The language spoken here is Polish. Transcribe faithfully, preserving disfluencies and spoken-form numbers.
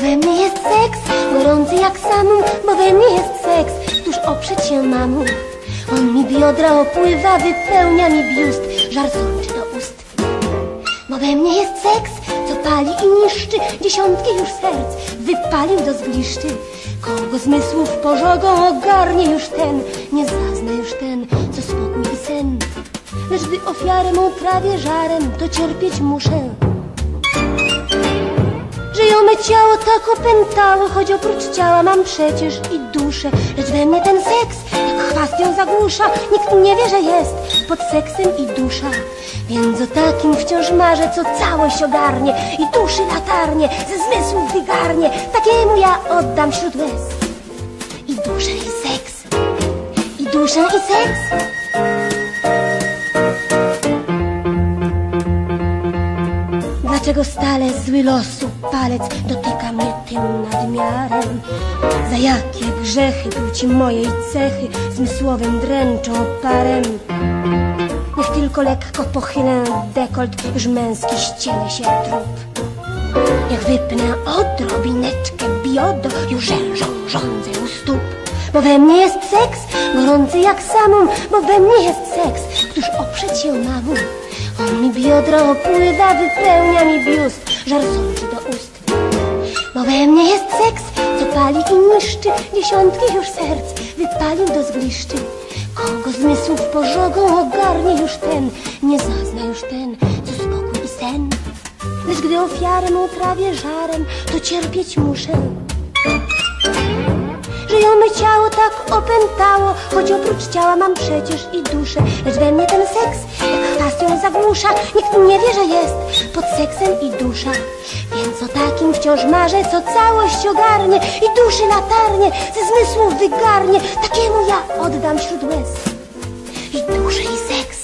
we mnie jest seks, gorący jak samum, bo we mnie jest seks, tuż oprzeć się mamu. On mi biodra opływa, wypełnia mi biust, żar sączy do ust. Bo we mnie jest seks, co pali i niszczy dziesiątki już serc, wypalił do zgliszczy. Kogo zmysłów pożogą ogarnie już ten, nie zazna już ten, co spokój i sen. Lecz gdy ofiarę mą trawię żarem, to cierpieć muszę. Że ją me ciało tak opętało, choć oprócz ciała mam przecież i duszę. Lecz we mnie ten seks, jak chwast ją zagłusza, nikt nie wie, że jest pod seksem i dusza. Więc o takim wciąż marzę, co całość ogarnie i duszy latarnie, ze zmysłów wygarnie. Takiemu ja oddam wśród łez i duszę i seks, i duszę i seks. Dlaczego stale zły losu palec dotyka mnie tym nadmiarem? Za jakie grzechy płci mojej cechy zmysłowym dręczą parem? Niech tylko lekko pochylę dekolt, już męski ściele się trup. Niech wypnę odrobineczkę biodo, już rzężą żądzę u stóp. Bo we mnie jest seks, gorący jak samum, bo we mnie jest seks, któż oprzeć się mamu. On mi biodra opływa, wypełnia mi biust, żar sączy do ust. Bo we mnie jest seks, co pali i niszczy dziesiątki już serc, wypalił do zgliszczy. Kogo zmysłów pożogą ogarnie już ten, nie zazna już ten, co spokój i sen. Lecz gdy ofiarę mą trawię żarem, to cierpieć muszę. Że ją me ciało tak opętało, choć oprócz ciała mam przecież i duszę. Lecz we mnie ten seks, jak chwast ją zagłusza, nikt nie wie, że jest pod seksem i dusza. Więc o takim wciąż marzę, co całość ogarnie i duszy latarnie, ze zmysłów wygarnie. Takiemu ja oddam wśród łez i duszę i seks.